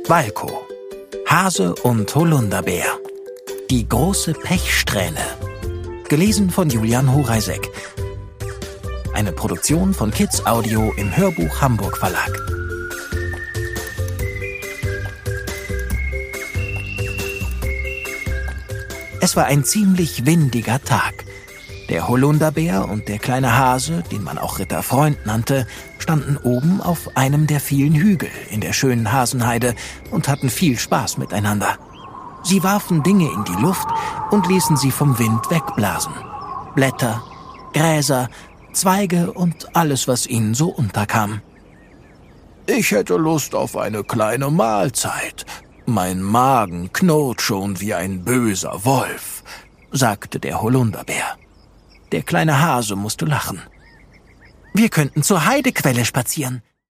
Walko. Hase und Holunderbär. Die große Pechsträhne. Gelesen von Julian Horeisek. Eine Produktion von Kids Audio im Hörbuch Hamburg Verlag. Es war ein ziemlich windiger Tag. Der Holunderbär und der kleine Hase, den man auch Ritter Freund nannte, standen oben auf einem der vielen Hügel in der schönen Hasenheide und hatten viel Spaß miteinander. Sie warfen Dinge in die Luft und ließen sie vom Wind wegblasen. Blätter, Gräser, Zweige und alles, was ihnen so unterkam. »Ich hätte Lust auf eine kleine Mahlzeit. Mein Magen knurrt schon wie ein böser Wolf«, sagte der Holunderbär. Der kleine Hase musste lachen. »Wir könnten zur Heidequelle spazieren«,